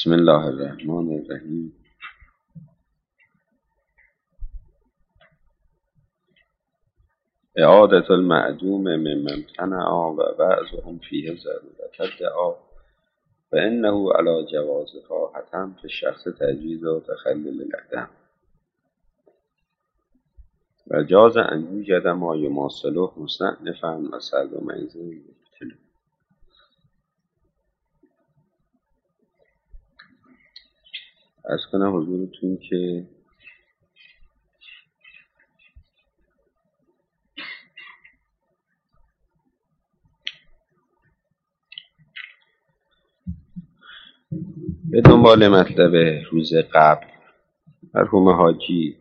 بسم الله الرحمن الرحیم. اعادة المعدوم ممن امتنع و بعضهم فیه ضرورت ادعا فانه علی جواز راحة فی الشخص تجویز و تخلل العدم و جاز ان یوجد ما یماثله مستأنفا و سرد مریض مبتلا. عرض کنم حضورتون که به دنبال مطلب روز قبل مرحوم حاجی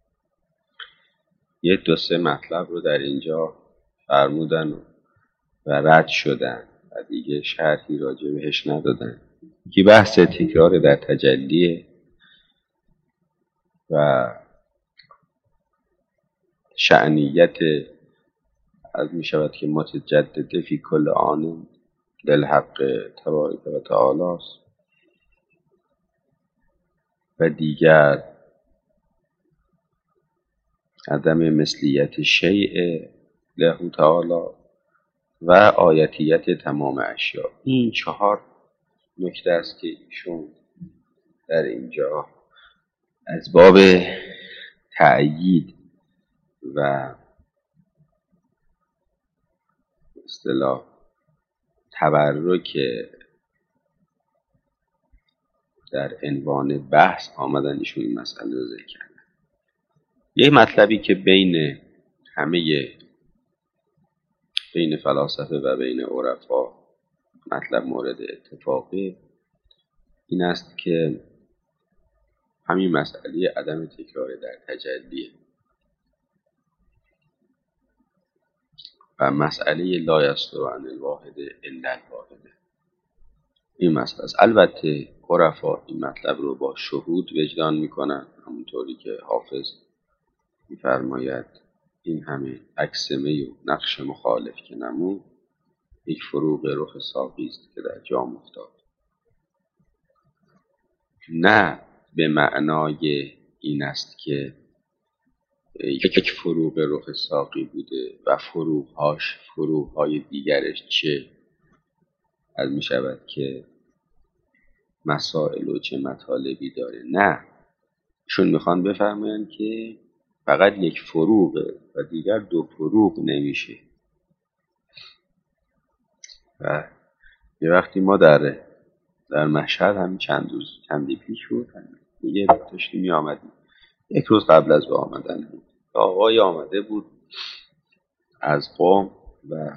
یک دو سه مطلب رو در اینجا فرمودن و رد شدن و دیگه شرحی راجع بهش ندادن. که بحث تکرار در تجلیه و شأنیت از می شود که متجدده فی کل آن للحق تبارک و تعالی است و دیگر عدم مثلیت شیء له تعالی و آیتیت تمام اشیاء. این 4 نکته است که ایشون در اینجا از باب تأیید و اصطلاح تبرک در عنوان بحث آمدن ایشون این مسئله رو ذکر کردن. یه مطلبی که بین فلاسفه و بین عرفا مطلب مورد اتفاقی این است که همین مسئله عدم تکرار در تجلیه و مسئله لا یصدر عن الواحد الا الواحد. این مسئله است. البته عرفا این مطلب رو با شهود وجدان میکنن، همونطوری که حافظ میفرماید این همه اکسمه و نقش مخالف که نمود یک فروغ رخ ساقی است که در جام افتاد. نه به معنای این است که یک فروغ رخ ساقی بوده و فروغهای دیگرش چه از می شود که مسائل و چه مطالبی داره. نه، چون میخوان بفرمایند که فقط یک فروغه و دیگر 2 فروغ نمیشه. و یه وقتی ما در مشهد همین چندی پیش بود دیگه داشتی می آمدیم، یک روز قبل از به آمدن بود، آقای آمده بود از قم و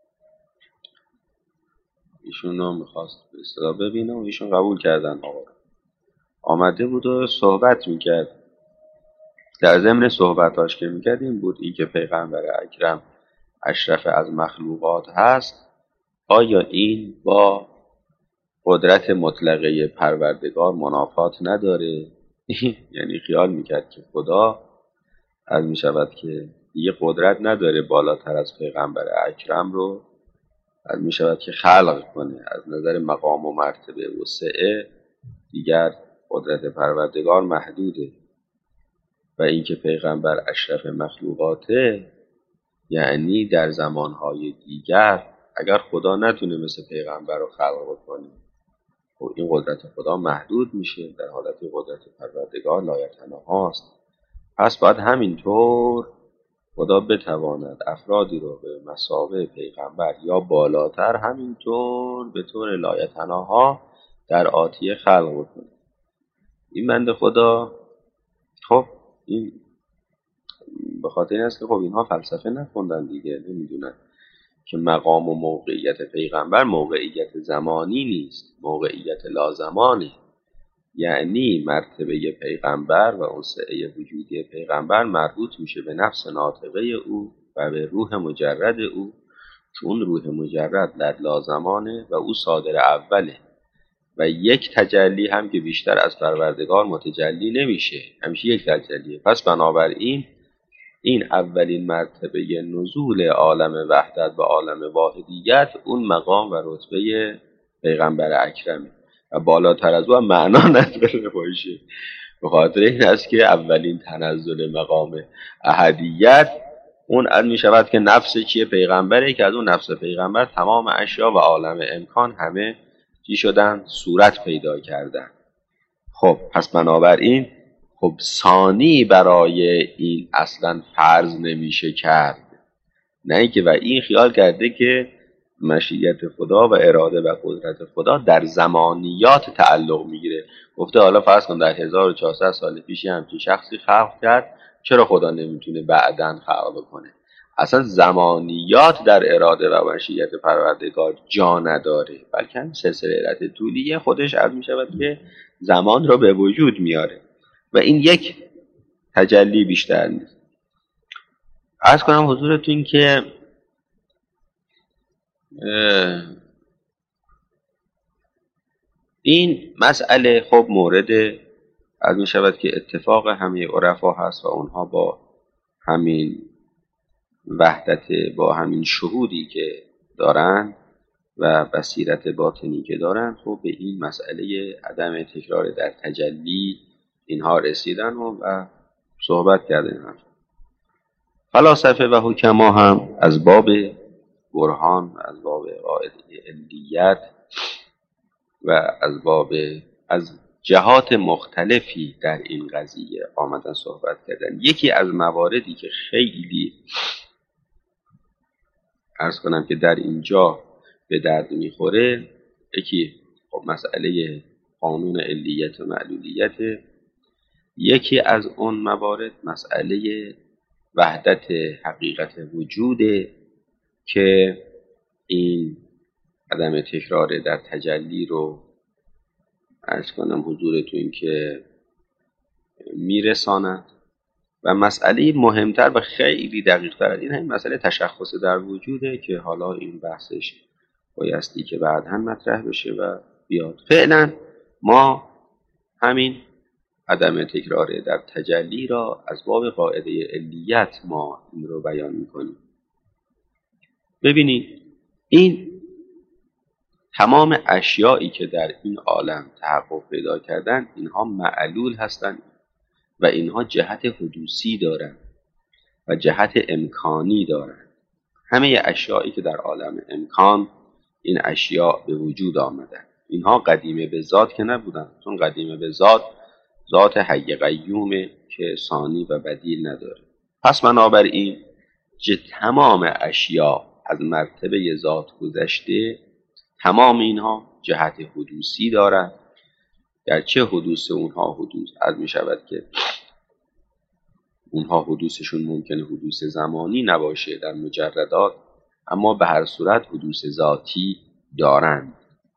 ایشون رو میخواست به اصطلاح ببینه و ایشون قبول کردن. آقا آمده بود و صحبت میکرد. در ضمن صحبتاش که میکرد این بود این که پیغمبر اکرم اشرف از مخلوقات هست، آیا این با قدرت مطلقه پروردگار منافات نداره؟ یعنی خیال میکرد که خدا از میشود که دیگه قدرت نداره بالاتر از پیغمبر اکرم رو از میشود که خلق کنه. از نظر مقام و مرتبه و سعه دیگر قدرت پروردگار محدوده و اینکه پیغمبر اشرف مخلوقاته یعنی در زمانهای دیگر اگر خدا نتونه مثل پیغمبر رو خلق کنه و این قدرت خدا محدود میشه، در حالت قدرت پروردگار لایتناهی است. پس باید همینطور خدا بتواند افرادی رو به مثابه پیغمبر یا بالاتر همینطور به طور لایتناها در آتیه خلق کنه. این بنده خدا خب این به خاطر این است که خب اینها فلسفه نخوندن دیگه، نمیدونن که مقام و موقعیت پیغمبر موقعیت زمانی نیست، موقعیت لازمانه. یعنی مرتبه پیغمبر و وسعه وجودی پیغمبر مربوط میشه به نفس ناطقه او و به روح مجرد او، چون روح مجرد در لازمانه و او صادر اوله و یک تجلی هم که بیشتر از پروردگار متجلی نمیشه، همیشه یک تجلیه. پس بنابراین این اولین مرتبه نزول عالم وحدت و عالم واحدیت اون مقام و رتبه پیغمبر اکرمه. و بالاتر از او هم معنا نداره باشه. به خاطر این است که اولین تنزل مقام احدیت اون از می شود که نفس چیه؟ پیغمبره، که از اون نفس پیغمبر تمام اشیا و عالم امکان همه چی شدن؟ صورت پیدا کردن. خب پس بنابراین خب ثانی برای این اصلا فرض نمیشه کرد. نه اینکه و این خیال کرده که مشیت خدا و اراده و قدرت خدا در زمانیات تعلق میگیره. گفته حالا فرض کن در 1400 سال پیشی همچین شخصی خلق کرد، چرا خدا نمیتونه بعداً خلق بکنه؟ اصلا زمانیات در اراده و مشیت پروردگار جا نداره، بلکه هم سلسله علت طولیه خودش عرض میشود که زمان را به وجود میاره و این یک تجلی بیشتر نیست. عرض کنم حضورتون که این مسئله خب مورد از می شود که اتفاق همه عرفا هست و اونها با همین وحدت، با همین شهودی که دارن و بصیرت باطنی که دارن، خب به این مسئله عدم تکرار در تجلی اینها رسیدن و صحبت کردن. فلاسفه و حکما هم از باب برهان، از باب قاعده علیت و از جهات مختلفی در این قضیه آمدن صحبت کردن. یکی از مواردی که خیلی عرض کنم که در اینجا به درد میخوره، یکی خب مسئله قانون علیت و معلولیت، یکی از اون موارد مسئله وحدت حقیقت وجوده که این عدم تکرار در تجلی رو عرض کنم حضورتون که میرساند. و مسئله مهمتر و خیلی دقیق‌تر از این همین مسئله تشخص در وجوده که حالا این بحثش بایستی که بعداً مطرح بشه و بیاد. فعلا ما همین عدم تکرار در تجلی را از باب قاعده علیت ما این رو بیان میکنیم. ببینید این تمام اشیایی که در این عالم تحقق پیدا کردن اینها معلول هستند و اینها جهت حدوثی دارند و جهت امکانی دارند. همه اشیایی که در عالم امکان این اشیاء به وجود آمدن، اینها قدیمه به ذات که نبودن، چون قدیمه به ذات ذات حی قیومه که ثانی و بدیل نداره. پس بنابراین تمام اشیاء از مرتبه ذات گذشته، تمام اینها جهت حدوثی دارند، گرچه حدوث اونها حدوث از می شود که اونها حدوثشون ممکنه حدوث زمانی نباشه در مجردات، اما به هر صورت حدوث ذاتی دارند.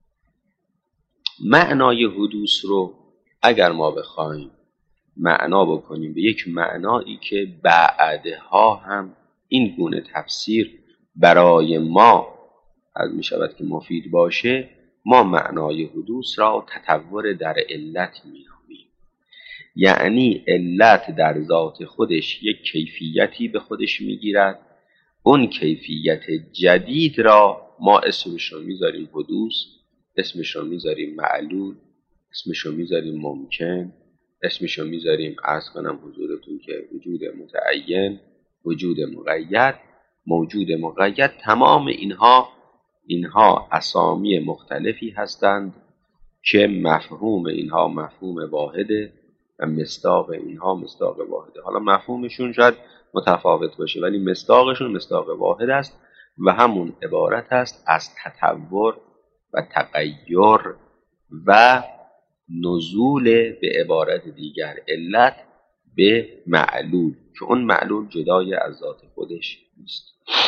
معنای حدوث رو اگر ما بخوایم معنا بکنیم به یک معنایی که بعدها هم این گونه تفسیر برای ما از می شود که مفید باشه، ما معنای حدوث را تطور در علت می نامیم. یعنی علت در ذات خودش یک کیفیتی به خودش می گیرد، اون کیفیت جدید را ما اسمش رو میذاریم حدوث، اسمش رو میذاریم معلول، اسمش رو میذاریم ممکن، اسمش رو میذاریم عرض کنم حضورتون که وجود متعین، وجود مقید، موجود مقید. تمام اینها اسامی مختلفی هستند که مفهوم اینها مفهوم واحده و مصداق اینها مصداق واحده. حالا مفهومشون شاید متفاوت باشه ولی مصداقشون مصداق واحد است و همون عبارت است از تطور و تغییر و نزول، به عبارت دیگر علت به معلول، که اون معلول جدای از ذات خودش نیست.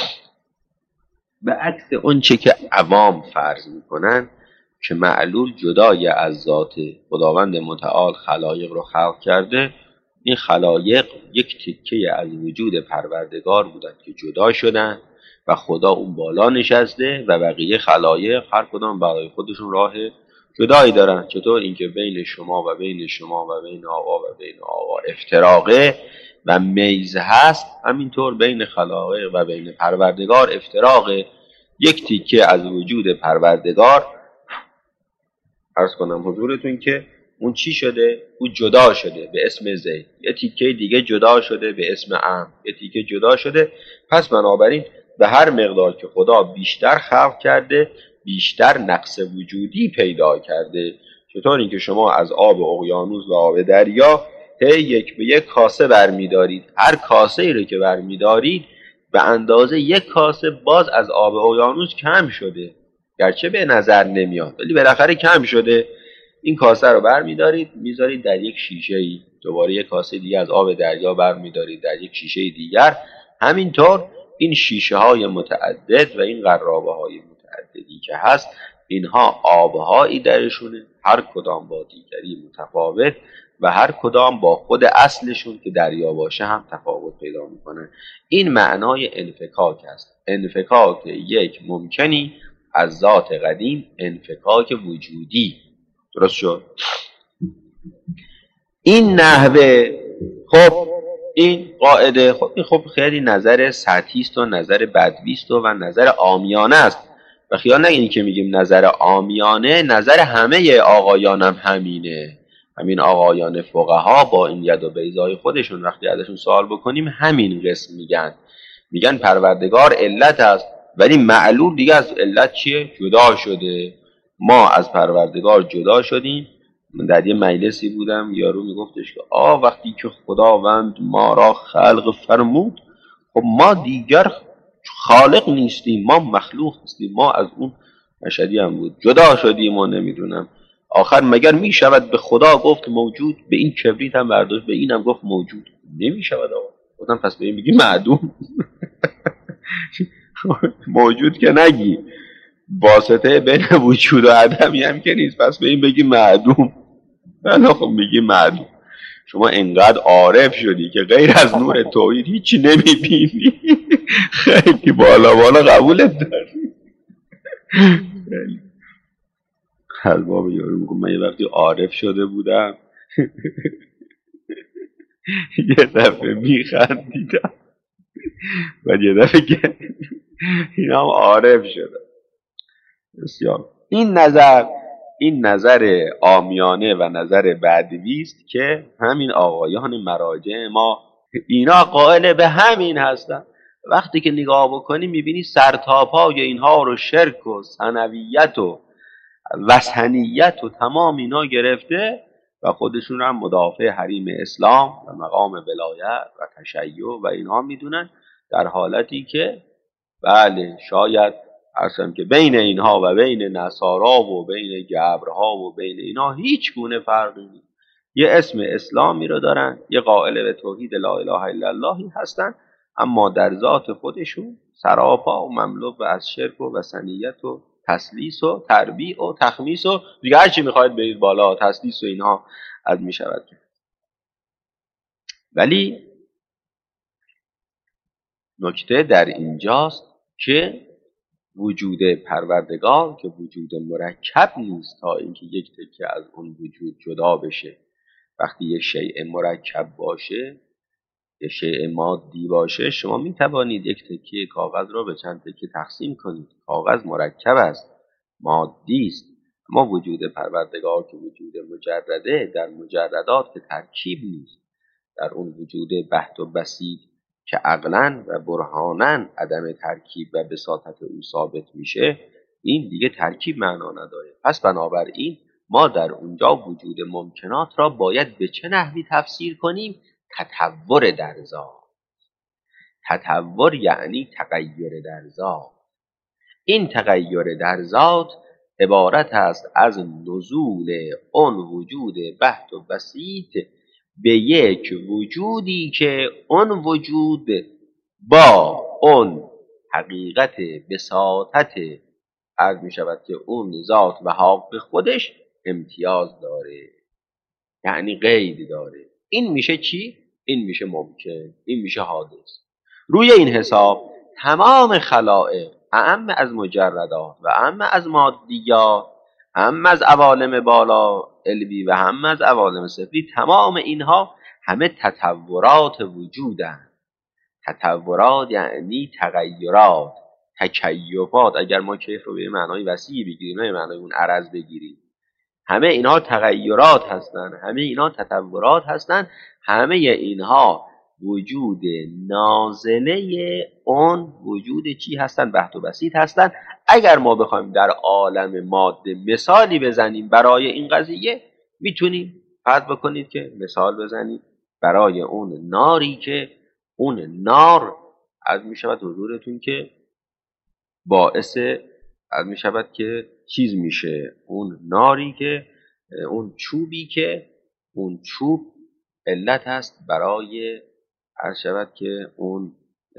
به عکس اون چه که عوام فرض میکنن که معلول جدای از ذات خداوند متعال خلایق رو خلق کرده، این خلایق یک تکه از وجود پروردگار بودند که جدا شدن و خدا اون بالا نشسته و بقیه خلایق هر کدام برای خودشون راه جدایی دارن. چطور؟ اینکه بین شما و بین شما و بین آقا و بین آقا افتراقه و میز هست، همینطور بین خلایق و بین پروردگار افتراقه. یک تیکه از وجود پروردگار عرض کنم حضورتون که اون چی شده؟ اون جدا شده به اسم زید، یه تیکه دیگه جدا شده به اسم عمرو، یه تیکه جدا شده. پس بنابراین به هر مقدار که خدا بیشتر خلق کرده بیشتر نقص وجودی پیدا کرده. چطور اینکه شما از آب اقیانوس و آب دریا هی یک به یک کاسه برمیدارید، هر کاسه ای رو که برمیدارید به اندازه یک کاسه باز از آب اقیانوس کم شده، گرچه به نظر نمیاد ولی بالاخره کم شده. این کاسه رو برمیدارید میذارید در یک شیشه ای، دوباره یک کاسه دیگه از آب دریا برمیدارید در یک شیشه دیگر. همینطور این شیشه های متعدد و این قرابه های متعددی که هست، اینها آبهایی درشونه، هر کدام با دیگری متفاوت و هر کدام با خود اصلشون که دریا باشه هم تفاوت پیدا میکنن. این معنای انفکاک است. انفکاک یک ممکنی از ذات قدیم، انفکاک وجودی. درست شد؟ این نحوه، خب این قاعده، خب خیلی نظر سطحی است و نظر بدوی است و نظر عامیانه است. و خیال نگیرید که میگیم نظر عامیانه، نظر همه آقایان هم همینه. همین آقایان فقها با این ید و بیضای خودشون وقتی ازشون سوال بکنیم همین قسم میگن پروردگار علت است، ولی معلول دیگه از علت چیه؟ جدا شده. ما از پروردگار جدا شدیم. من در یه مجلسی بودم، یارو میگفتش که وقتی که خداوند ما را خلق فرمود، خب ما دیگر خالق نیستیم، ما مخلوق هستیم، ما از اون مشهدی هم بود جدا شدیم و نمیدونم آخر مگر میشود به خدا گفت موجود؟ به این کبریت هم برداشت، به این هم گفت موجود. نمیشود گفتم پس به این بگی معدوم. موجود که نگی، واسطه بین وجود و عدمی هم که نیست، پس به این بگی معدوم. خب میگی معدوم. شما انقدر عارف شدی که غیر از نور توحید هیچی نمیبینی. خیلی بالا قبولت داری. حلوا به یارو میگم من یه وقتی عارف شده بودم، یه دفعه میخندیدم و یه دفعه که این هم عارف شده. بسیار این نظر عامیانه و نظر بدوی است که همین آقایان مراجع ما اینا قائل به همین هستن. وقتی که نگاه بکنی میبینی سرتاپای اینها رو شرک و ثنویت و وثنیت و تمام اینا گرفته و خودشون هم مدافع حریم اسلام و مقام ولایت و تشیع و اینها میدونن، در حالتی که بله شاید اصلا که بین اینها و بین نصارا و بین گبرها و بین اینها هیچ گونه فرقی نیست. یه اسم اسلامی رو دارن، یه قائل به توحید لا اله الا اللهی هستن، اما در ذات خودشون سراپا و مملو از شرک و وثنیت و تسلیس و تربیع و تخمیس و دیگه هر چی میخواید برید بالا، تسلیس و اینها از میشود. ولی نکته در اینجاست که وجود پروردگار که وجود مرکب نیست تا اینکه یک تکه از اون وجود جدا بشه. وقتی یک شیء مرکب باشه، یک شیء مادی باشه، شما می توانید یک تکه کاغذ را به چند تکه تقسیم کنید. کاغذ مرکب است، مادی است. اما وجود پروردگار که وجود مجرده، در مجردات که ترکیب نیست، در اون وجود بحت و بسیط که عقلاً و برهاناً عدم ترکیب و بساطت او ثابت میشه، این دیگه ترکیب معنا نداره. پس بنابراین ما در اونجا وجود ممکنات را باید به چه نحوی تفسیر کنیم؟ تطور در ذات. تطور یعنی تغییر در ذات. این تغییر در ذات عبارت است از نزول اون وجود بحت و بسیط به یک وجودی که اون وجود با اون حقیقت بساطت عرض می شود که اون ذات و حق خودش امتیاز داره، یعنی قید داره. این میشه چی؟ این میشه ممکن، این میشه حادث. روی این حساب تمام خلائق، اعم از مجردات و اعم از مادیات، هم از عوالم بالا علوی و هم از عوالم سفلی، تمام اینها همه تطورات وجودن. تطورات یعنی تغییرات، تکیفات. اگر ما کیف رو به معنای وسیعی بگیریم، نه معنای اون عرض بگیریم، همه اینها تغییرات هستند، همه اینها تطورات هستند، همه اینها وجود نازله اون وجود چی هستند؟ بحت و بسیط هستند. اگر ما بخوایم در عالم ماده مثالی بزنیم برای این قضیه، میتونیم فرض بکنید که مثال بزنید برای اون ناری که اون نار از میشود حضورتون که باعث از میشود که چیز میشه، اون ناری که اون چوبی که اون چوب علت هست برای از شود که اون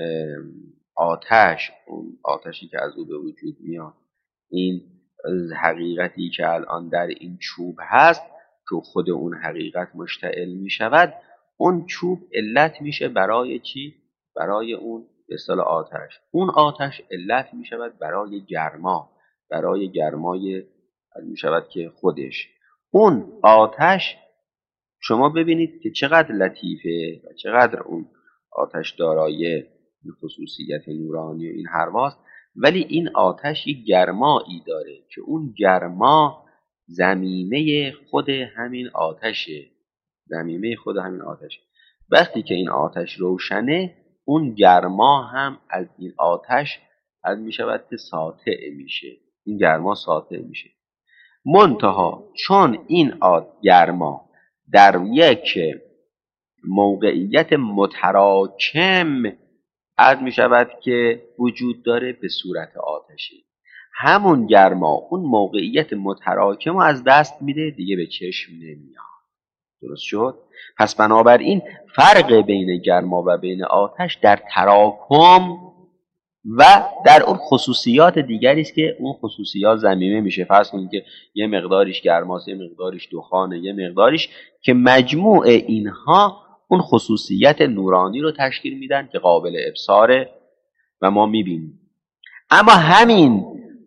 آتش، اون آتشی که از او به وجود میاد، این حقیقتی که الان در این چوب هست که خود اون حقیقت مشتعل میشود، اون چوب علت میشه برای چی؟ برای اون به اصطلاح آتش. اون آتش علت میشود برای گرما، برای گرمای میشود که خودش اون آتش. شما ببینید که چقدر لطیفه و چقدر اون آتش دارای خصوصیت نورانی و این حرواست، ولی این آتش یک گرمایی داره که اون گرما ضمیمه خود همین آتشه، ضمیمه خود همین آتشه. وقتی که این آتش روشنه، اون گرما هم از این آتش از میشود که ساطع میشه، این گرما ساطع میشه. منتها چون این گرما در یک موقعیت متراکم عرض می شود که وجود داره به صورت آتشی، همون گرما اون موقعیت متراکم رو از دست میده، دیگه به چشم نمیاد. درست شد؟ پس بنابراین فرق بین گرما و بین آتش در تراکم و در اون خصوصیات دیگری است که اون خصوصیات ضمیمه میشه. فرض کنید که یه مقداریش گرماست، یه مقداریش دخانه، یه مقداریش، که مجموع اینها اون خصوصیت نورانی رو تشکیل میدن که قابل ابصاره و ما میبینیم. اما همین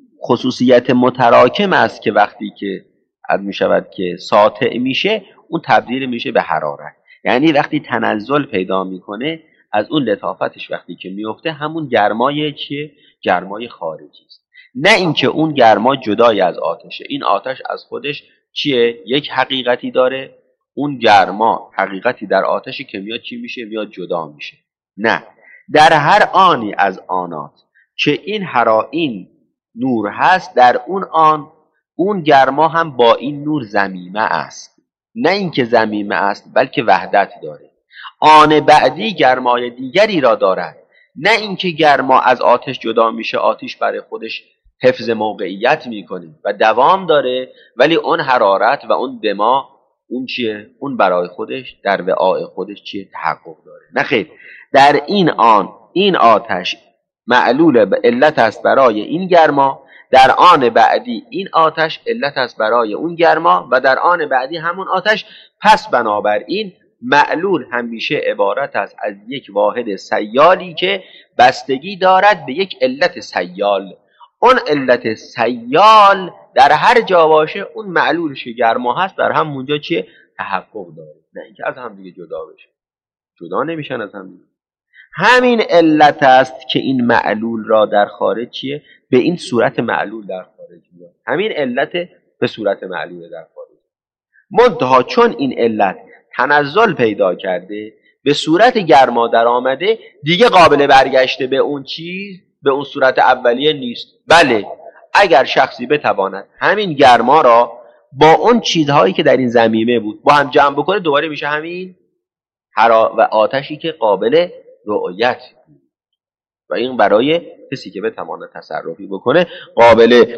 خصوصیت متراکم است که وقتی که میشود که ساطع میشه، اون تبدیل میشه به حرارت. یعنی وقتی تنزل پیدا میکنه، از اون لطافتش وقتی که میفته همون گرمای چیه؟ گرمای خارجی است، نه اینکه اون گرما جدای از آتشه. این آتش از خودش چیه؟ یک حقیقتی داره، اون گرما حقیقتی در آتشی که میاد چی میشه؟ میاد جدا میشه. نه، در هر آنی از آنات که این نور هست، در اون آن اون گرما هم با این نور ضمیمه است. نه اینکه ضمیمه است، بلکه وحدت داره. آن بعدی گرمای دیگری را دارد، نه اینکه گرما از آتش جدا میشه، آتش برای خودش حفظ موقعیت میکنه و دوام داره، ولی اون حرارت و اون دما اون چیه؟ اون برای خودش در وعاء خودش چیه؟ تحقق داره. نه خیر، در این آتش معلول به علت است برای این گرما، در آن بعدی این آتش علت است برای اون گرما و در آن بعدی همون آتش. پس بنابراین معلول همیشه عبارت است از یک واحد سیالی که بستگی دارد به یک علت سیال. اون علت سیال در هر جا باشه، اون معلولش که گرما هست در همونجا چیه؟ تحقق داره، نه اینکه از هم دیگه جدا بشه. جدا نمیشن از هم دیگه. همین علت است که این معلول را در خارج چیه؟ به این صورت معلول در خارج میاد. همین علت به صورت معلول در خارج. منتها چون این علت تنزل پیدا کرده، به صورت گرما در آمده، دیگه قابل برگشته به اون چیز، به اون صورت اولیه نیست. بله، اگر شخصی بتواند همین گرما را با اون چیزهایی که در این ضمیمه بود با هم جمع بکنه، دوباره میشه همین و آتشی که قابل رؤیت بود. و این برای کسی که بتواند تصرفی بکنه قابل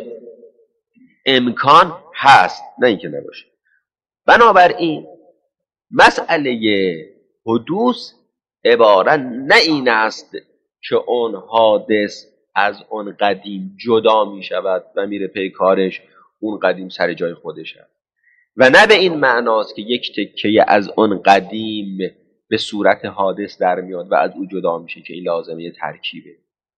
امکان هست، نه اینکه نباشه. بنابراین مسئله حدوث عبارت نه این است که اون حادث از اون قدیم جدا می شود و میره پی کارش، اون قدیم سر جای خودش هست، و نه به این معناست که یک تکه از اون قدیم به صورت حادث در میاد و از او جدا میشه که این لازمه ترکیبه،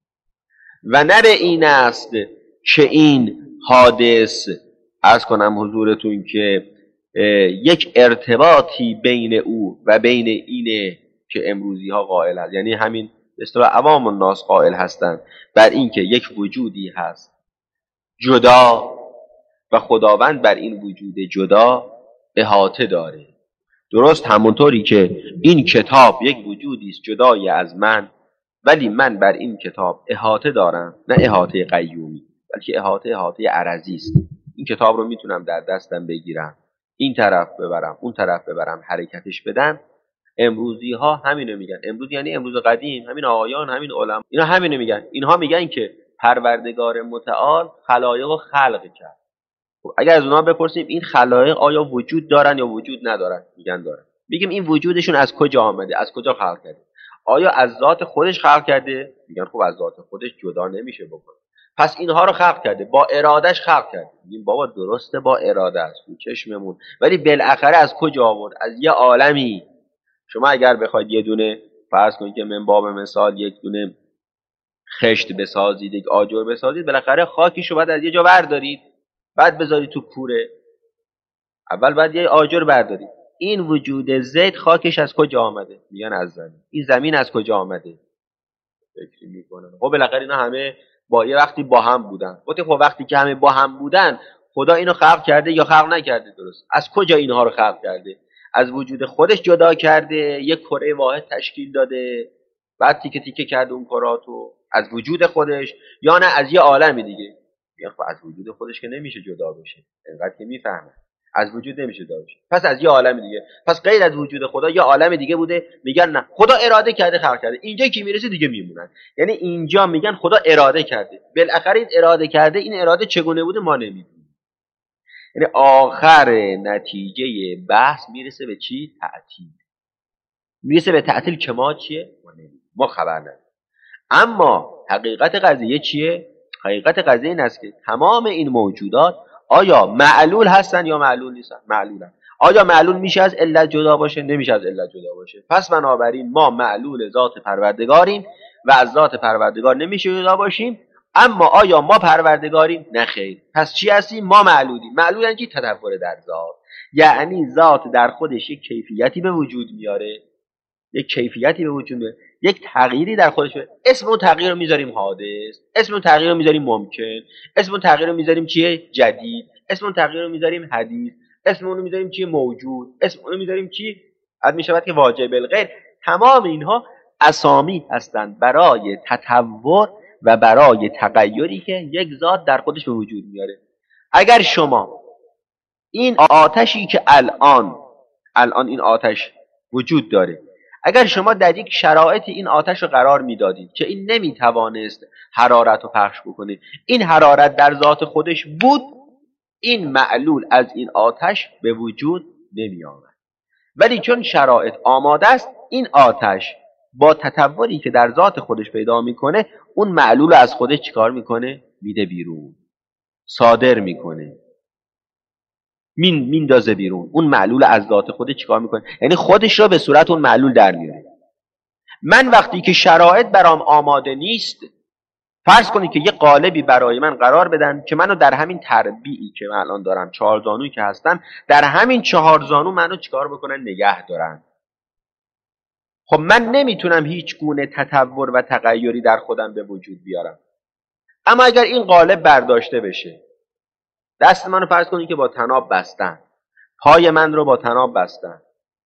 و نه به این است که این حادث عرض کنم حضورتون که یک ارتباطی بین او و بین اینه که امروزی ها قائل هست، یعنی همین به اصطلاح عوام الناس قائل هستند بر این که یک وجودی هست جدا و خداوند بر این وجود جدا احاطه داره. درست همونطوری که این کتاب یک وجودی است جدای از من، ولی من بر این کتاب احاطه دارم، نه احاطه قیومی بلکه احاطه عرضی است. این کتاب رو میتونم در دستم بگیرم، این طرف ببرم اون طرف ببرم، حرکتش بدم. امروزی ها همینو میگن. امروز یعنی امروز قدیم، همین آقایان، همین علما، اینا همینو میگن. اینها میگن که پروردگار متعال خلایق رو خلق کرد. خب اگر از اونها بپرسیم این خلایق آیا وجود دارن یا وجود ندارن، میگن دارن. میگیم این وجودشون از کجا آمده، از کجا خلق کرده؟ آیا از ذات خودش خلق کرده؟ میگن خب از ذات خودش جدا نمیشه بکنه، پس اینها رو خلق کرده، با ارادش خلق کرده. میگیم بابا درسته با اراده است تو چشممون، ولی بالاخره از کجا آورد؟ از یه عالمی. شما اگر بخواید یه دونه فرض کنید که من باب مثال یک دونه خشت بسازید، یک آجر بسازید، بالاخره خاکیشو باید از یه جا بردارید، بعد بذارید تو کوره. اول باید یه آجر بردارید. این وجود زید خاکش از کجا آمده؟ میگن از زمین. این زمین از کجا آمده؟ فکر میکنن خب بالاخره اینا همه با یه وقتی با هم بودن. خب وقتی که همه با هم بودن، خدا اینو خلق کرده یا خلق نکرده؟ درست. از کجا اینها رو خلق کرده؟ از وجود خودش جدا کرده، یک کره واحد تشکیل داده، بعد تیکه تیکه کرده اون کراتو از وجود خودش، یا نه از یه عالمی دیگه؟ میگن خب از وجود خودش که نمیشه جدا بشه، انقدر که میفهمه از وجود نمیشه جدا بشه، پس از یه عالم دیگه، پس غیر از وجود خدا یه عالم دیگه بوده. میگن نه، خدا اراده کرده خلق کرده. اینجا که میرسه دیگه میمونن. یعنی اینجا میگن خدا اراده کرده، بالاخره این اراده کرده، این اراده چگونه بوده ما نمیدونیم. یعنی آخر نتیجه بحث میرسه به چی؟ تعطیل. میرسه به تعطیل که ما چیه؟ ما نمیدونیم، ما خبر نداریم. اما حقیقت قضیه چیه؟ حقیقت قضیه این است که تمام این موجودات آیا معلول هستن یا معلول نیستن؟ معلولن. آیا معلول میشه از علت جدا باشه؟ نمیشه از علت جدا باشه. پس بنابراین ما معلول ذات پروردگاریم و از ذات پروردگار نمیشه جدا باشیم. اما آیا ما پروردگاریم؟ نه خیر. پس چی هستیم؟ ما معلولیم. معلول یعنی چی؟ تدبر در ذات. یعنی ذات در خودش یک کیفیتی به وجود میاره، یک کیفیتی به وجود میاره، یک تغییری در خودش میاره. اسم اون تغییر رو میذاریم حادث، اسم اون تغییر رو میذاریم ممکن، اسم اون تغییر رو میذاریم چیه؟ جدید، اسم اون تغییر رو میذاریم حدیث، اسم اون رو میذاریم چیه؟ موجود، اسم اون رو میذاریم چی؟ عد میشود که واجب الغیر. تمام اینها اسامی هستند برای تطور و برای تغییری که یک ذات در خودش به وجود میاره. اگر شما این آتشی که الان این آتش وجود داره، اگر شما در یک شرایط این آتش رو قرار میدادید که این نمیتوانست حرارت رو پخش بکنه، این حرارت در ذات خودش بود، این معلول از این آتش به وجود نمی آمد. ولی چون شرایط آماده است، این آتش با تطوری که در ذات خودش پیدا میکنه، اون معلول از خودش چیکار میکنه؟ میده بیرون، صادر میکنه، میندازه بیرون. اون معلول از ذات خودش چیکار میکنه؟ یعنی خودش رو به صورت اون معلول در میاره. من وقتی که شرایط برام آماده نیست، فرض کنید که یه قالبی برای من قرار بدن که منو در همین تربیعی که من الان دارم، 4 زانویی که هستم، در همین 4 زانو منو چیکار بکنن؟ نگه دارن. خب من نمیتونم هیچ گونه تطور و تغییری در خودم به وجود بیارم. اما اگر این قالب برداشته بشه، دست منو فرض کنید که با طناب بستن، پای من رو با طناب بستن،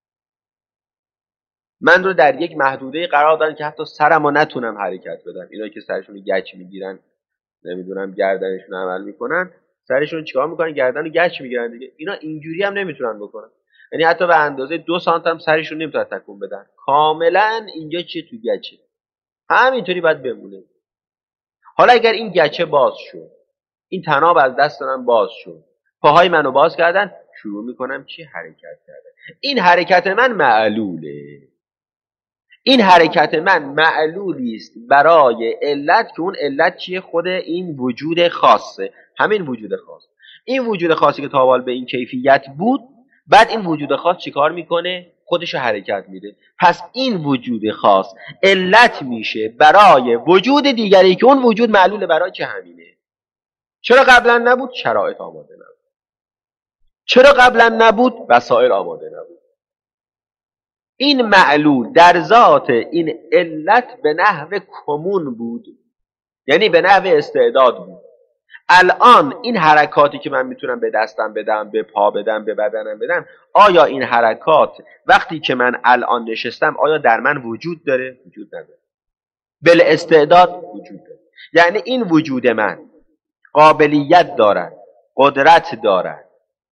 من رو در یک محدوده قرار دادن که حتی سرمو نتونم حرکت بدم. اینا که سرشون رو گچ میگیرن، نمیدونم گردنشون عمل میکنن، سرشون چیکار میکنن؟ گردن رو گچ میگیرن دیگه. اینا اینجوری هم نمیتونن بکنن، یعنی حتی به اندازه 2 سانت هم سرشون نمیتونن تکون بدن. کاملا اینجا چیه؟ تو گچه. همینطوری باید بمونه. حالا اگر این گچه باز شد، این طناب از دست من باز شد، پاهای منو باز کردن، شروع میکنم چی؟ حرکت کردن. این حرکت من معلوله. این حرکت من معلولی است برای علت که اون علت چیه؟ خود این وجود خاصه. همین وجود خاص، این وجود خاصی که تا به این کیفیت بود، بعد این وجود خاص چیکار میکنه؟ خودشو حرکت میده. پس این وجود خاص علت میشه برای وجود دیگری که اون وجود معلول برای چه؟ همینه. چرا قبلا نبود؟ شرایط آماده نبود. چرا قبلا نبود؟ وسایل آماده نبود. این معلول در ذات این علت به نحو کمون بود، یعنی به نحو استعداد بود. الان این حرکاتی که من میتونم به دستم بدم، به پا بدم، به بدنم بدم، آیا این حرکات وقتی که من الان نشستم آیا در من وجود داره؟ وجود نداره. بالاستعداد وجود داره. یعنی این وجود من قابلیت دارد، قدرت دارد.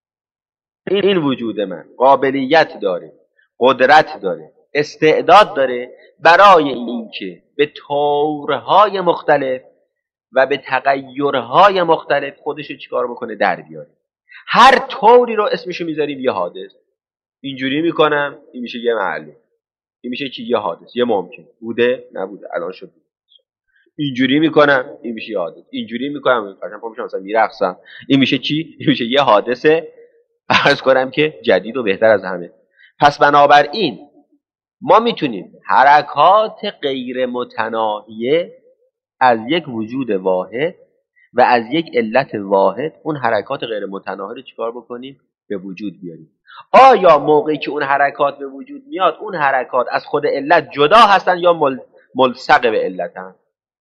این وجود من قابلیت داره، قدرت داره، استعداد داره برای اینکه به طورهای مختلف و به تغیرهای مختلف خودشو چیکار بکنه؟ در بیاره. هر طوری رو اسمشو میذاریم یه حادث. اینجوری میکنم این میشه یه معلوم، این میشه چی؟ یه حادث، یه ممکن. بوده؟ نبوده، الان شد. اینجوری میکنم این میشه یه حادث، اینجوری میکنم مثلا میرقصم، این میشه چی؟ این میشه یه حادثه عرض کنم که جدید و بهتر از همه. پس بنابراین ما میتونیم حرکات غیر متناهیه از یک وجود واحد و از یک علت واحد اون حرکات غیر متناهی رو چیکار بکنیم؟ به وجود بیاریم. آیا موقعی که اون حرکات به وجود میاد اون حرکات از خود علت جدا هستن یا ملصق به علتن؟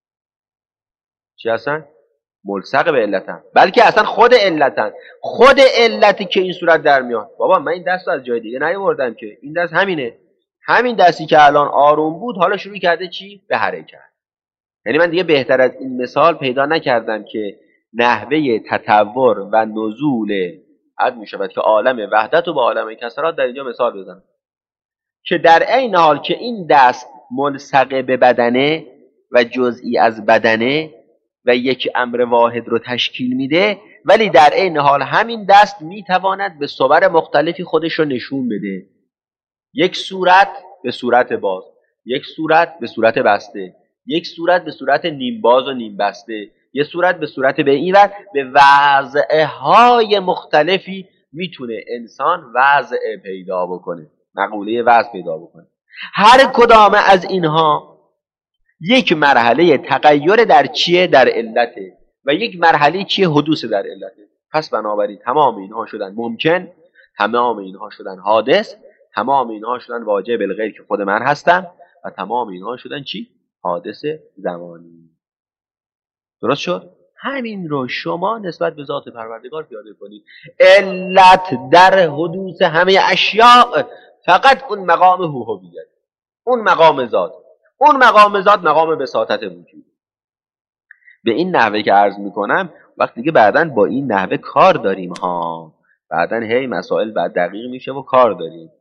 چی هستن؟ ملصق به علتن، بلکه اصلا خود علتن. خود علتی که این صورت در میاد. بابا من این دست رو از جای دیگه نیاوردم که، این دست همینه، همین دستی که الان آروم بود حالا شروع کرده چی؟ به حرکت. یعنی من دیگه بهتر از این مثال پیدا نکردم که نحوه تطور و نزول عد می شود که عالم وحدت و با عالم کسرات در اینجا مثال بزنم که در عین حال که این دست ملصق به بدنه و جزئی از بدنه و یک امر واحد رو تشکیل میده، ولی در عین حال همین دست میتواند به صور مختلفی خودش رو نشون بده. یک صورت به صورت باز، یک صورت به صورت بسته، یک صورت به صورت نیم باز و نیم بسته، یک صورت به صورت به این ور. به وضعهای مختلفی میتونه انسان وضع پیدا بکنه، مقوله وضع پیدا بکنه. هر کدام از اینها یک مرحله تغییر در چیه؟ در علته، و یک مرحله چیه؟ حدوث در علته. پس بنابراین تمام اینها شدن ممکن، تمام اینها شدن حادث، تمام اینها شدن واجب بالغیر که خود من هستم، و تمام اینها شدن چی؟ حادث زمانی. درست شد؟ همین رو شما نسبت به ذات پروردگار پیاده کنید. علت در حدوث همه اشیاء فقط اون مقام هویت، اون مقام ذات، اون مقام ذات مقام بساطت وجود. به این نحوه که عرض میکنم وقتی که بعداً با این نحوه کار داریم ها، بعداً هی مسائل بعد دقیق میشه و کار داریم.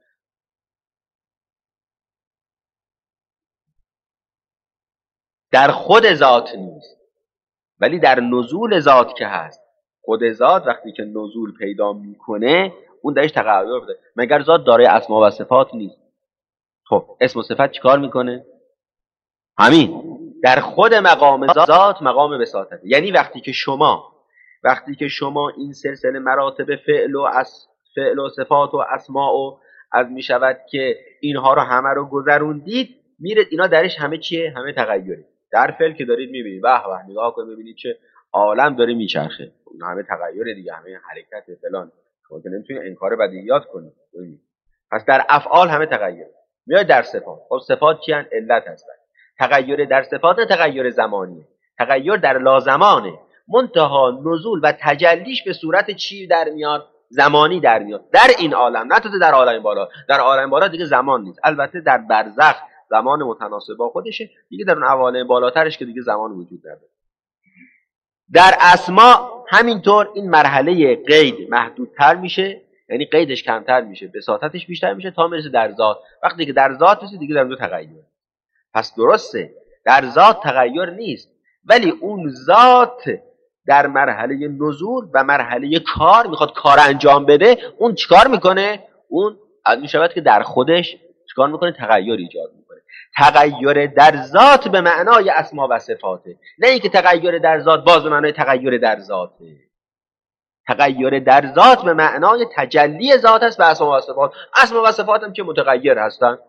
در خود ذات نیست، ولی در نزول ذات که هست. خود ذات وقتی که نزول پیدا میکنه اون درش تغییر بده. مگر ذات دارای اسما و صفات نیست؟ خب اسم و صفت چیکار میکنه؟ همین در خود مقام ذات مقام بساطت. یعنی وقتی که شما این سلسله مراتب فعل و صفات و اسماء و از میشود که اینها رو همه رو گذروندید، میرید اینا درش همه چیه؟ همه تغییره. در فعل که دارید میبینید، به به نگاه کنید میبینید چه عالم داره میچرخه، اینا همه تغییره دیگه، همه حرکت فلان. شما که نمیتونید انکار بدیهیات کنید. پس در افعال همه تغییره. میاد در صفات. خب صفات چی هستند؟ علت هستند. تغییر در صفات نه تغییر زمانیه، تغییر در لازمانه. منتها نزول و تجلیش به صورت چی در میاد؟ زمانی در میاد در این عالم، نه در عالم بالا. در عالم بالا دیگه زمان نیست. البته در برزخ زمان متناسب با خودشه دیگه، در اون عوالم بالاترش که دیگه زمان وجود نداره. در اسما همینطور این مرحله قید محدودتر میشه، یعنی قیدش کمتر میشه، بساطتش بیشتر میشه تا میرسه در ذات. وقتی که در ذات رسید دیگه در اونجا تغییر. پس درسته در ذات تغییر نیست، ولی اون ذات در مرحله نزول و مرحله کار میخواد کار انجام بده. اون چیکار میکنه؟ اون از میشود که در خودش چیکار میکنه؟ تغییر ایجاد میکنه. تغییر در ذات به معنای اسما و صفاته، نه اینکه تغییر در ذات باز به معنای تغییر در ذاته. تغییر در ذات به معنای تجلی ذات است به اسما و صفات. اسما و صفات هم که متغیر هستن،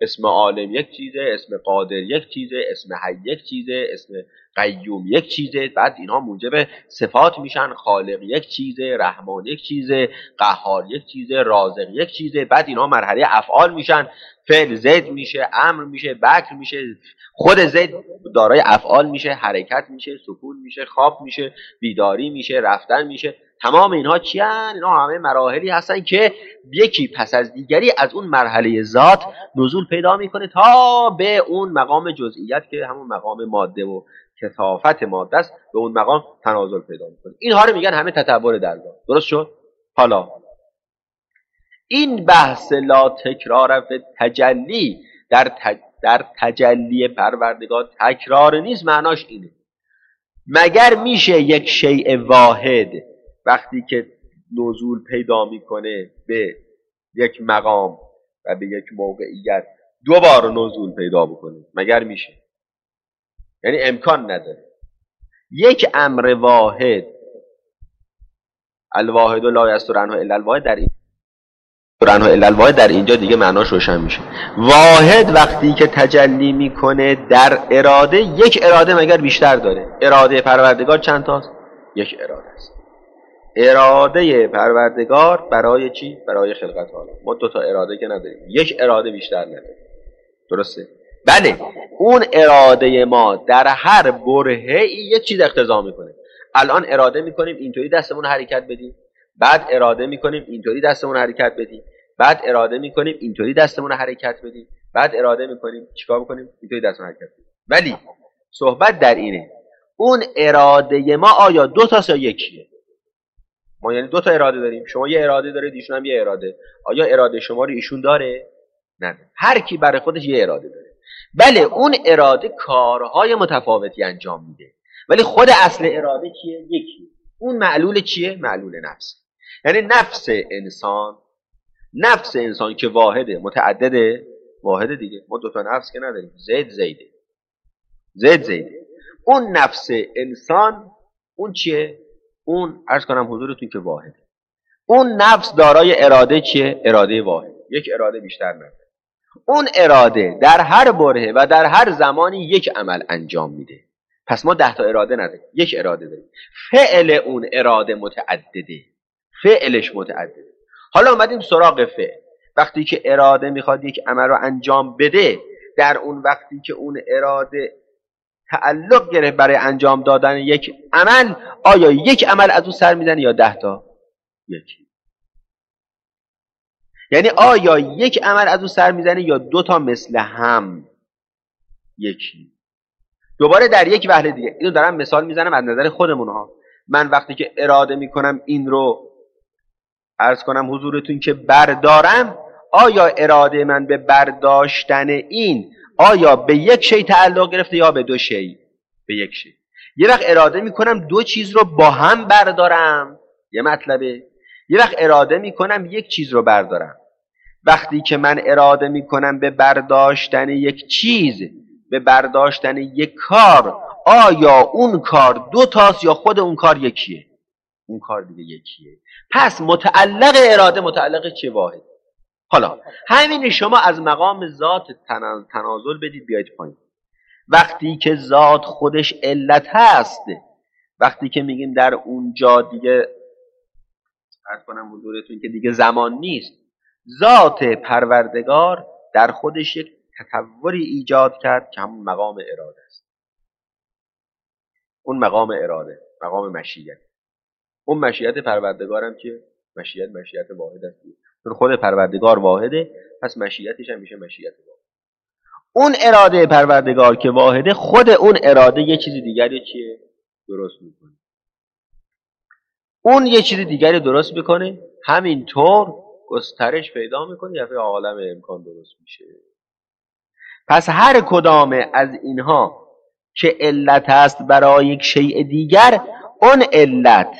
اسم عالم یک چیزه، اسم قادر یک چیزه، اسم حی یک چیزه، اسم قیوم یک چیزه. بعد اینها موجب صفات میشن. خالق یک چیزه، رحمان یک چیزه، قهار یک چیزه، رازق یک چیزه. بعد اینها مرحله افعال میشن. فعل زید میشه، امر میشه، بکر میشه. خود زید دارای افعال میشه، حرکت میشه، سکون میشه، خواب میشه، بیداری میشه، رفتن میشه. تمام اینها چی هستن؟ اینها همه مراحلی هستن که یکی پس از دیگری از اون مرحله ذات نزول پیدا میکنه تا به اون مقام جزئیت که همون مقام ماده و کثافت ماده است، به اون مقام تنازل پیدا میکنه. اینها رو میگن همه تطور در ذات. درست شد؟ حالا این بحث لا تکرار فی تجلی در تجلی پروردگار تکرار نیست. معناش اینه مگر میشه یک شیء واحد وقتی که نزول پیدا میکنه به یک مقام و به یک موقعیت دوبار نزول پیدا بکنه؟ مگر میشه؟ یعنی امکان نداره. یک امر واحد، الواحد لا یستر عنه الا الواحد، در اینجا دیگه معناش روشن میشه. واحد وقتی که تجلی میکنه در اراده، یک اراده مگر بیشتر داره؟ اراده پروردگار چند تاست؟ یک اراده است. اراده پروردگار برای چی؟ برای خلقت عالم. ما دو تا اراده که نداریم، یک اراده بیشتر نداریم. درسته؟ بله، اون اراده ما در هر برهه‌ای یک چیز اقتضا میکنه. الان اراده میکنیم اینطوری دستمون حرکت بدیم، بعد اراده میکنیم اینطوری دستمون حرکت بدیم، بعد اراده میکنیم اینطوری دستمون حرکت بدیم، بعد اراده میکنیم چیکار بکنیم؟ اینطوری دستمون حرکت بدیم. ولی صحبت در اینه اون اراده ما آیا دو تاست یا یکیه؟ ما یعنی دو تا اراده داریم. شما یه اراده دارید، ایشون هم یه اراده. آیا اراده شما رو ایشون داره؟ نه. هر کی برای خودش یه اراده داره. بله، اون اراده کارهای متفاوتی انجام میده، ولی خود اصل اراده چیه؟ یکی. اون معلول چیه؟ معلول نفس. یعنی نفس انسان که واحده، متعدده، واحده دیگه. ما دو تا نفس که نداریم. زید. اون نفس انسان اون چیه؟ اون عرض کنم حضورتون که واحده. اون نفس دارای اراده چیه؟ اراده واحد. یک اراده بیشتر نداره. اون اراده در هر برهه و در هر زمانی یک عمل انجام میده. پس ما 10 تا اراده نداریم، یک اراده داریم. فعل اون اراده متعدده، فعلش متعدده. حالا اومدیم سراغ فعل. وقتی که اراده میخواد یک عمل رو انجام بده، در اون وقتی که اون اراده تعلق گرفت برای انجام دادن یک عمل، آیا یک عمل از اون سر میزنه یا 10 تا؟ یکی. یعنی آیا یک عمل از اون سر میزنه یا 2 تا مثل هم؟ یکی. دوباره در یک وهله دیگه اینو دارم مثال میزنم از نظر خودمون ها. من وقتی که اراده میکنم این رو عرض کنم حضورتون که بردارم، آیا اراده من به برداشتن این آیا به یک شی تعلق گرفته یا به 2 شی؟ به یک شی. یه وقت اراده میکنم 2 چیز رو با هم بردارم، یه مطلبه. یه وقت اراده میکنم یک چیز رو بردارم. وقتی که من اراده میکنم به برداشتن یک چیز، به برداشتن یک کار، آیا اون کار 2 تاست یا خود اون کار یکیه؟ اون کار دیگه یکیه. پس متعلق اراده متعلق چه؟ واحد. حالا همین شما از مقام ذات تنازل بدید بیاید پایین. وقتی که ذات خودش علت هست، وقتی که میگیم در اونجا دیگه عرض کنم حضورتون که دیگه زمان نیست، ذات پروردگار در خودش یک تطوری ایجاد کرد که همون مقام اراده است. اون مقام اراده، مقام مشیت. اون مشیت پروردگارم که مشیت واحد است. چون خود پروردگار واحده، پس مشیتش هم میشه مشیت واحد. اون اراده پروردگار که واحده، خود اون اراده یه چیز دیگری چیه؟ درست میکنه. اون یه چیز دیگری درست میکنه، همینطور گسترش پیدا میکنه، یا عالم امکان درست میشه. پس هر کدام از اینها که علت است برای یک شیء دیگر، اون علت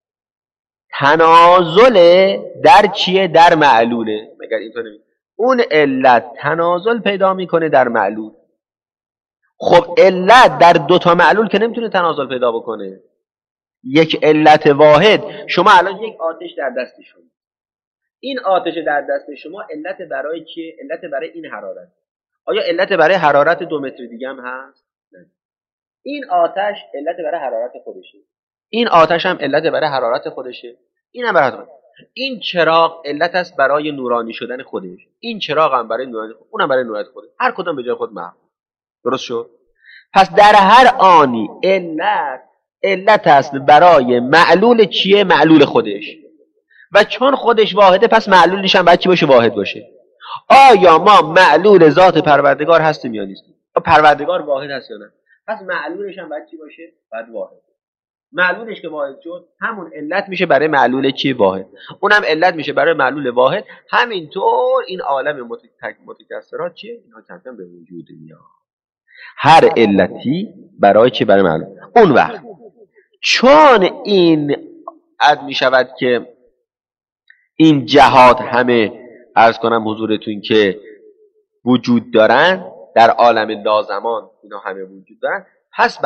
تنازل در چیه؟ در معلوله. مگر اینطور نمیگه؟ اون علت تنازل پیدا میکنه در معلول. خب علت در 2 تا معلول که نمیتونه تنازل پیدا بکنه. یک علت واحد. شما الان یک آتش در دست شما، این آتش در دست شما علت برای چیه؟ علت برای این حرارت. آیا علت برای حرارت 2 متر دیگه هم هست؟ نه. این آتش علت برای حرارت خودشه، این آتش هم علت برای حرارت خودشه، این هم برای حرارت. این چراغ علت است برای نورانی شدن خودش، این چراغ هم برای نورانی خودش، اونم برای نورانی خودش، هر کدوم به جای خود محل. درست شد؟ پس در هر آنی علت است برای معلول چیه؟ معلول خودش. و چون خودش واحده پس معلولش هم باید چی باشه؟ واحد باشه. آیا ما معلول ذات پروردگار هستیم یا نیستیم؟ پروردگار واحد هست یا نه؟ پس معلولش هم باید چی باشه؟ باید واحد. معلولش که واحد شد همون علت میشه برای معلول چی؟ واحد. اونم علت میشه برای معلول واحد. همینطور این عالم متکثرات چیه؟ اینا کم کم به وجود میاد. هر علتی برای چی؟ برای معلول. اون وقت چون این عد میشود که این جهات همه عرض کنم حضورتون که وجود دارن در عالم لازمان، اینا همه وجود دارن. پس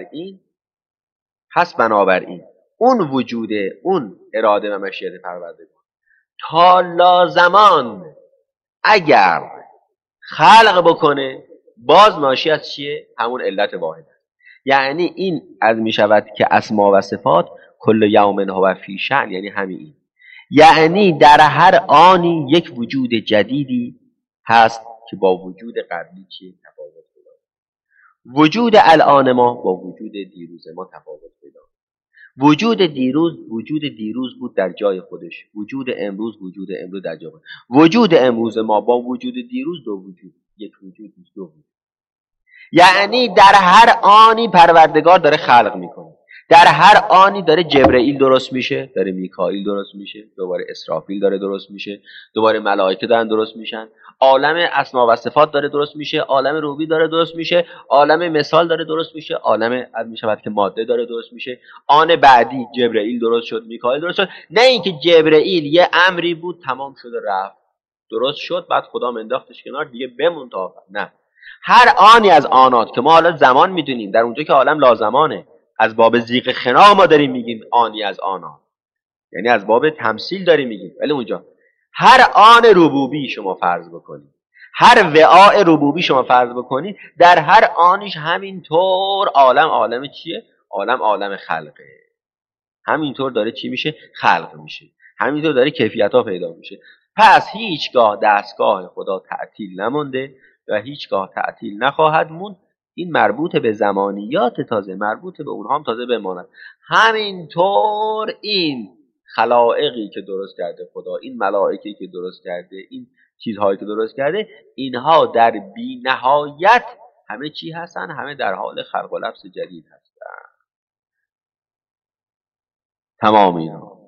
بنابراین اون وجود، اون اراده و مشیت پروردگار تا لازمان اگر خلق بکنه باز ناشی از چیه؟ همون علت واحد. یعنی این از می شود که اسما و صفات کل یوم هو فی شأن، یعنی همین، یعنی در هر آنی یک وجود جدیدی هست که با وجود قبلی چیه؟ تفاوت پیدا. وجود الان ما با وجود دیروز ما تفاوت پیدا. وجود دیروز بود در جای خودش، وجود امروز در جای خودش. وجود امروز ما با وجود دیروز دو وجود، یک وجود نیست، دو وجود. یعنی در هر آنی پروردگار داره خلق میکنه، در هر آنی داره جبرئیل درست میشه، داره میکائیل درست میشه، دوباره اسرافیل داره درست میشه، دوباره ملائکه دارن درست میشن، عالم اسما و صفات داره درست میشه، عالم روحی داره درست میشه، عالم مثال داره درست میشه، عالم میشود که ماده داره درست میشه. آن بعدی جبرئیل درست شد، میکائیل درست شد. نه اینکه جبرئیل یه امری بود تمام شده رفت، درست شد بعد خدا انداختش کنار دیگه بمون تا نه. هر آنی از آنات که ما حالا زمان میدونیم، در اونجا که عالم لازمانه، از باب زیغ خنا ما داریم میگیم آنی از آنات، یعنی از باب تمثیل داریم میگیم، ولی اونجا هر آن ربوبی شما فرض بکنید، هر وعاء ربوبی شما فرض بکنید، در هر آنیش همینطور عالم چیه؟ عالم خلقه. همینطور داره چی میشه؟ خلق میشه. همینطور داره کیفیت ها پیدا میشه. پس هیچگاه دستگاه خدا تعطیل نمونده و هیچگاه تعطیل نخواهد موند. این مربوط به زمانیات، تازه مربوط به اونها هم تازه بماند. همینطور این خلائقی که درست کرده خدا، این ملائکه‌ای که درست کرده، این چیزهایی که درست کرده، اینها در بی نهایت همه چی هستن، همه در حال خلق و لبس جدید هستن. تمام اینا.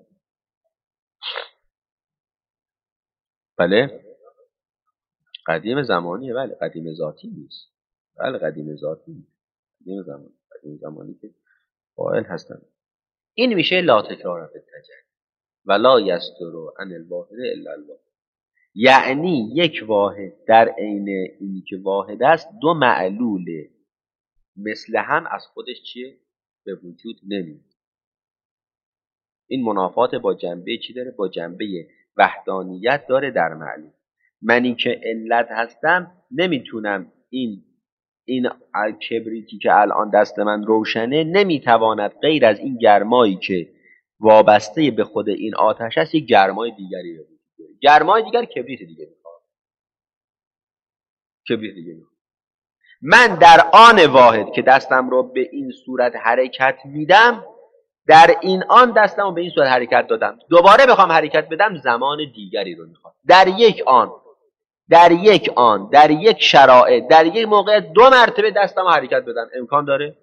بله قدیم زمانیه، بله قدیم ذاتی نیست. بله قدیم ذاتی نیست. قدیم زمانی که قائل هستن. این میشه لا تکرار فی التجلی و لا یستر عن الواحد الا الله. یعنی یک واحد در عین اینی که واحد است دو معلول مثل هم از خودش چیه؟ به وجود نمیاد. این منافات با جنبه چی داره؟ با جنبه وحدانیت داره در معلول. منی که علت هستم نمیتونم این کبریتی که الان دست من روشنه نمیتواند غیر از این گرمایی که وابسته به خود این آتش است یک گرمای دیگری رو بگیره. گرمای دیگر کبریت دیگه میخواد. کبریت دیگه میخواد. من در آن واحد که دستم رو به این صورت حرکت میدم، در این آن دستم رو به این صورت حرکت دادم، دوباره بخوام حرکت بدم زمان دیگری رو میخواد. در یک شرایط، در یک موقع دو مرتبه دستم رو حرکت بدم امکان داره؟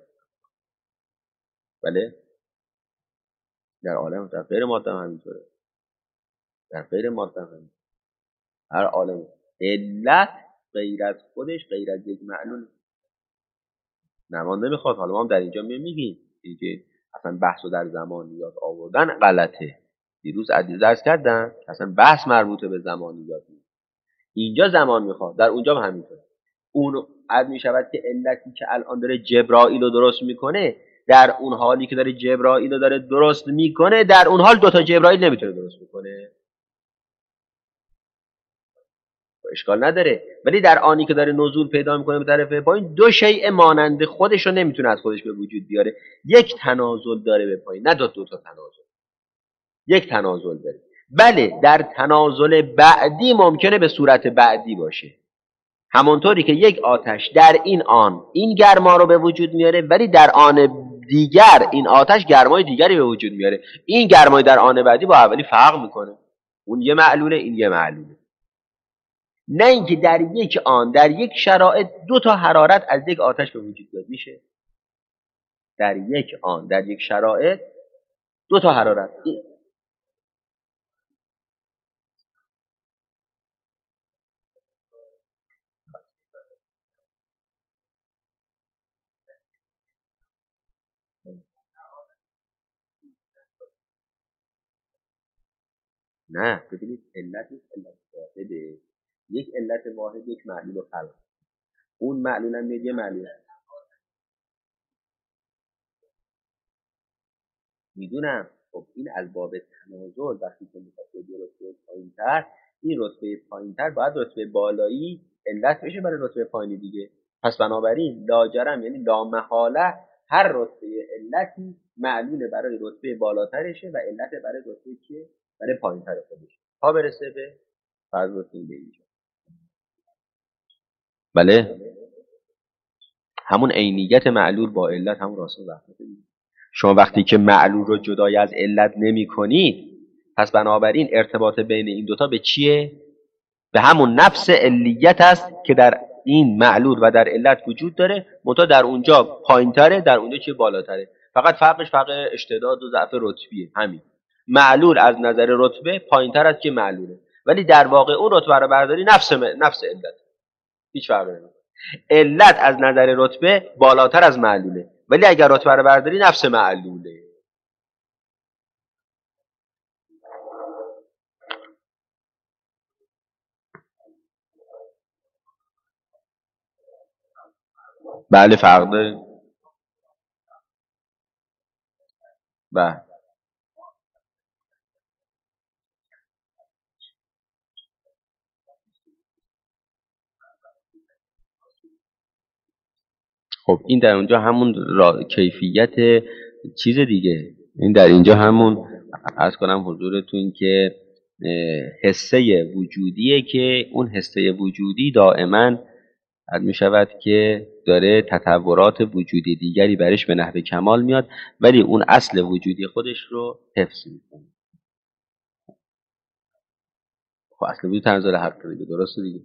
بله. در عالم، در غیر ماده هم همینطوره. در غیر ماده هم همینطوره. هر عالم علت غیر از خودش، غیر از یک معلول نمان نمیخواد. حالا ما هم در اینجا میگیم اینکه اصلا بحثو در زمانیات آوردن غلطه. دیروز درس کردن اصلا بحث مربوطه به زمانیات نیست. اینجا زمان میخواد، در اونجا هم همینطوره. اون عد میشود که علتی که الان داره جبرائیل رو درست میکنه، در اون حالی که داره جبرائیل رو داره درست میکنه، در اون حال دوتا جبرائیل نمیتونه درست میکنه. اشکال نداره. ولی در آنی که داره نزول پیدا میکنه به طرف پایین، دو شیء مانند خودش رو نمیتونه از خودش به وجود بیاره. یک تنازل داره به پایین، نه دو تا تنازل، یک تنازل داره. بله در تنازل بعدی ممکنه به صورت بعدی باشه، همونطوری که یک آتش در این آن این گرما رو به وجود میاره، ولی در آن دیگر این آتش گرمای دیگری به وجود میاره. این گرمای در آن بعدی با اولی فرق میکنه، اون یه معلوله این یه معلوله. نه اینکه در یک آن در یک شرایط دو تا حرارت از یک آتش به وجود بیاد. میشه در یک آن در یک شرایط دو تا حرارت. نه ببینید، علت علت واحده، یک علت واحد یک معلول خلق، اون معلول هم یه معلول. میدونم. خب این از باب تنازل وقتی که میخواد یه رتبه پایینتر، این رتبه پایینتر باید رتبه بالایی علت بشه برای رتبه پایینی دیگه. پس بنابراین لاجرم یعنی لامحاله هر رتبه علتی معلول برای رتبه بالاترشه و علت برای رتبه که برای پایینتر خودش تا برسه به فرض رتبه به اینجا. بله همون عینیت معلول با علت همون راست وحدت. شما وقتی که معلول رو جدای از علت نمی کنید، پس بنابراین ارتباط بین این دوتا به چیه؟ به همون نفس علیت است که در این معلول و در علت وجود داره، منتها در اونجا پایینتره، در اونجا چیه بالاتره. فقط فرقش فرق اشتداد و ضعف رتبیه. همین معلول از نظر رتبه پایینتر است که معلوله، ولی در واقع اون رتبه رو برداری نفس علت، هیچ فرقی نمیکنه. علت از نظر رتبه بالاتر از معلوله، ولی اگر رتبه رو برداری نفس معلوله. بله فرق داره. بله خب این در اونجا همون کیفیت چیز دیگه. این در اینجا همون عرض کنم حضورتون که حسه وجودیه که اون حسه وجودی دائما می شود که داره تطورات وجودی دیگری برش به نحو کمال میاد، ولی اون اصل وجودی خودش رو حفظ میکنه. خب اصل وجود تنظر حق دیگه، درسته دیگه،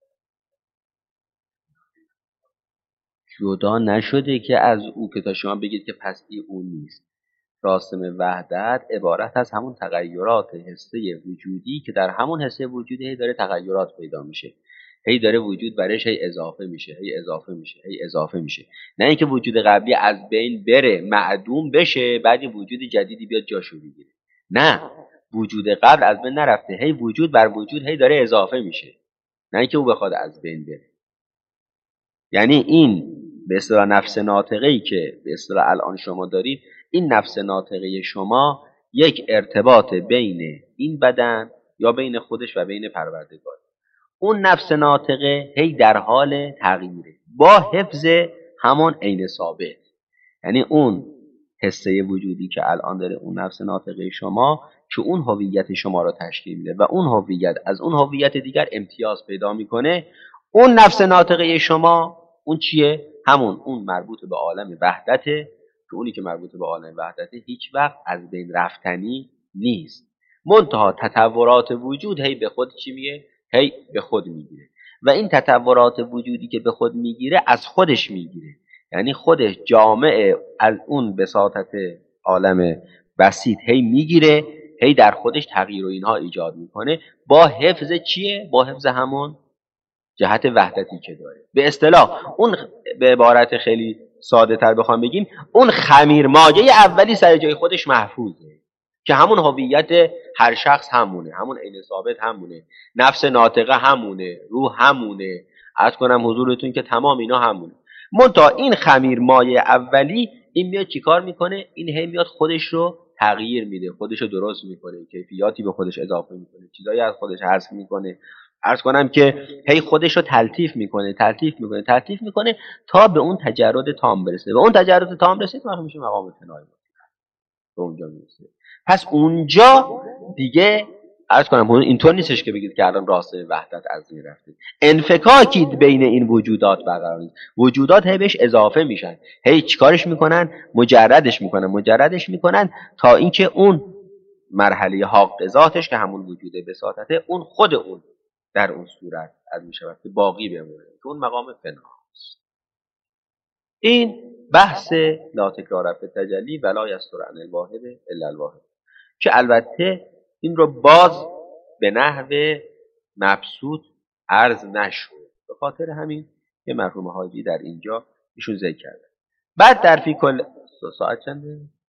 جدا نشده که از او که تا شما بگید که پس این اون نیست. راسم وحدت عبارت از همون تغییرات حسه وجودی که در همون حسه وجودی هی داره تغییرات پیدا میشه، هی داره وجود برش هی اضافه میشه، هی اضافه میشه، هی اضافه میشه. نه اینکه وجود قبلی از بین بره معدوم بشه بعد وجود جدیدی بیاد جاشو بگیره. نه، وجود قبل از بین نرفته، هی وجود بر وجود هی داره اضافه میشه، نه اینکه او بخواد از بین بره. یعنی این به اصطلاح نفس ناطقه‌ای که به اصطلاح الان شما دارید، این نفس ناطقه شما یک ارتباط بین این بدن یا بین خودش و بین پروردگار. اون نفس ناطقه هی در حال تغییره با حفظ همون عین ثابت. یعنی اون حسه وجودی که الان داره اون نفس ناطقه شما که اون هویت شما رو تشکیل میده و اون هویت از اون هویت دیگر امتیاز پیدا میکنه، اون نفس ناطقه شما اون چیه؟ همون اون مربوط به عالم وحدته که اونی که مربوط به عالم وحدته هیچ وقت از بین رفتنی نیست. منتها تطورات وجود هی به خود چی میگه؟ هی به خود میگیره و این تطورات وجودی که به خود میگیره از خودش میگیره، یعنی خودش جامعه از اون بساطت عالم بسیط هی میگیره، هی در خودش تغییر و اینها ایجاد میکنه با حفظ چیه؟ با حفظ همون جهت وحدتی که داره. به اصطلاح اون به عبارت خیلی ساده تر بخوام بگیم، اون خمیر مایه اولی سر جای خودش محفوظه که همون هویت هر شخص همونه، همون عین ثابت همونه، نفس ناطقه همونه، روح همونه، عرض کنم حضورتون که تمام اینا همونه. منتها این خمیر مایه اولی این میاد چیکار میکنه؟ این هی میاد خودش رو تغییر میده، خودش رو درست میکنه، کیفیاتی به خودش اضافه میکنه، چیزایی از خودش حذف میکنه عرض کنم که هی خودش رو تلطیف میکنه تا به اون تجرد تام برسه. به اون تجرد تام رسید وقتی میشه مقام فنای به اونجا میرسه. پس اونجا دیگه عرض کنم اینطور نیستش که بگید که الان راسته وحدت از این رفته، انفکاکی بین این وجودات برقرار نیست، وجودات هی بهش اضافه میشن، هی چیکارش میکنن؟ مجردش میکنن تا اینکه اون مرحله حق ذاتش که همون وجود بساطته، اون خود اون در اون صورت از میشود که باقی بمونه که اون مقام فناست. این بحث لا تکرار فی التجلی ولا یستر عن الواحد الا الواحد، که البته این رو باز به نحو مبسوط عرض نشد، به خاطر همین که مرحوم حاجی در اینجا ایشون ذکر کرده. بعد در فی کل ساعت چنده؟